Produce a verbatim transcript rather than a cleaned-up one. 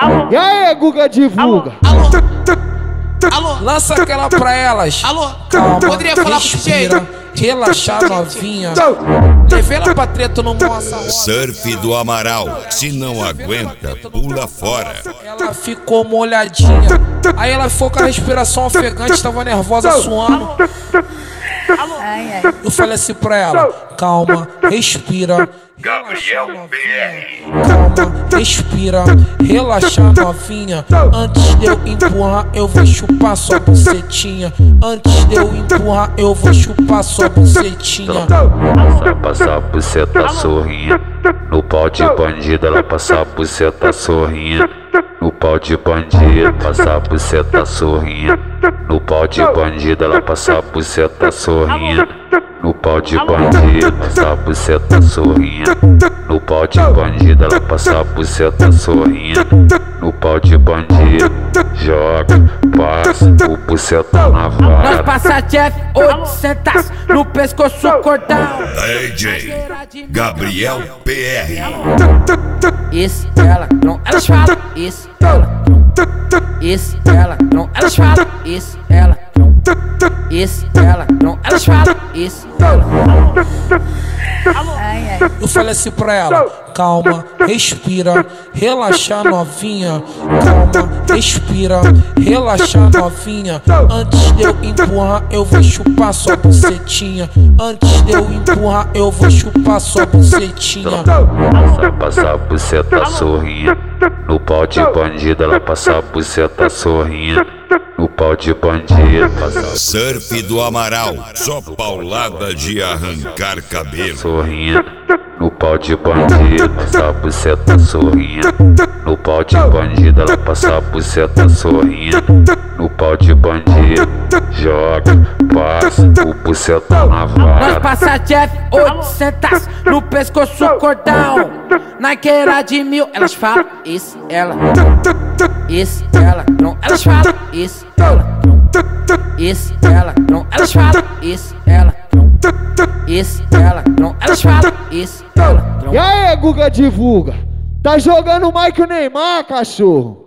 E aí, Guga divulga. Alô, alô, Lança aquela pra elas. alô, Calma, poderia falar pro respira, Tchê? relaxar novinha. Levei ela pra treta no moça rosa. Surf do Amaral, se não aguenta, pula fora. Ela ficou molhadinha. Aí ela ficou com a respiração ofegante, tava nervosa, suando. Ai, ai. Eu falei assim pra ela: calma, respira. Gabriel P R. Calma, respira, relaxa novinha. Antes de eu empurrar, eu vou chupar sua bucetinha. Antes de eu empurrar, eu vou chupar sua bucetinha. Passa, passa a buceta sorrinha. No pau de bandido ela passa a buceta sorrinha. No pau de bandido, passa a buceta sorrinha. No pau de bandido ela passa a buceta sorrinha. No pau de bandido, passa a buceta sorrinha. No pau de bandido ela passa a buceta sorrinha. No pau de bandido, joga, passa o buceta na Nós vara. passa Jeff oitocentos no pescoço cordão. D J Gabriel P R. Esse ela não, elas falam. Esse ela não. Esse ela não, elas falam. Esse ela não. Esse ela não, elas falam. Esse ela não. Ai, ai. Eu falei assim pra ela: calma, respira, relaxa novinha. Calma, respira, relaxa novinha. Antes de eu empurrar, eu vou chupar sua bucetinha. Antes de eu empurrar, eu vou chupar sua bucetinha. Passa, passa a buceta sorrinha. No pau de bandido ela passa a buceta sorrinha. No pau de bandido passa a Surf do Amaral, só paulada de arrancar cabelo. sorrinha. No pau de bandido passa a buceta sorrinha. No pau de bandido ela passa a buceta sorrinha. No pau de bandido, joga, passa o buceta na Nós vara. passa Jeff oitocentos no pescoço cordão. Naqueira de mil, elas falam. Esse ela não. Esse ela não, elas falam. Esse ela não. Esse ela não, elas falam. Esse ela não. Esse ela não, elas falam. Esse ela não. E aí, Guga divulga. Tá jogando mais que o Neymar, cachorro.